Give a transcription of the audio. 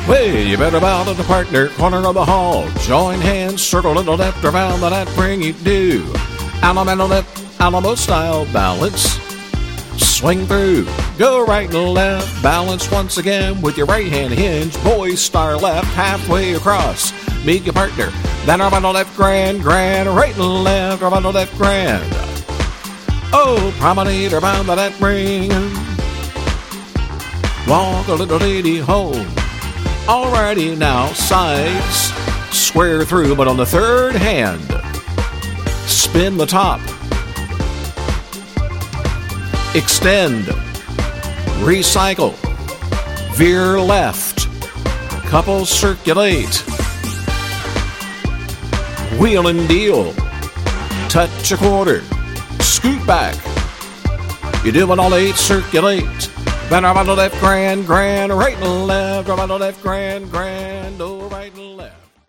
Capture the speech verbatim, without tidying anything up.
Way, you better bow to the partner, corner of the hall. Join hands, circle to the left, around the net, bring you do. Alamo left, Alamo style balance. Swing through, go right and left, balance once again with your right hand hinge. Boys star left, halfway across. Meet your partner, then around the left, grand, grand, right and left, around the left, grand. Oh, promenade around the left ring. Walk a little lady home. Alrighty now, sides, square through, but on the third hand, spin the top. Extend, recycle, veer left, couple circulate, wheel and deal, touch a quarter, scoot back, you're doing all eight, circulate, then around the left, grand, grand, right and left, around the left, grand, grand, oh, right and left.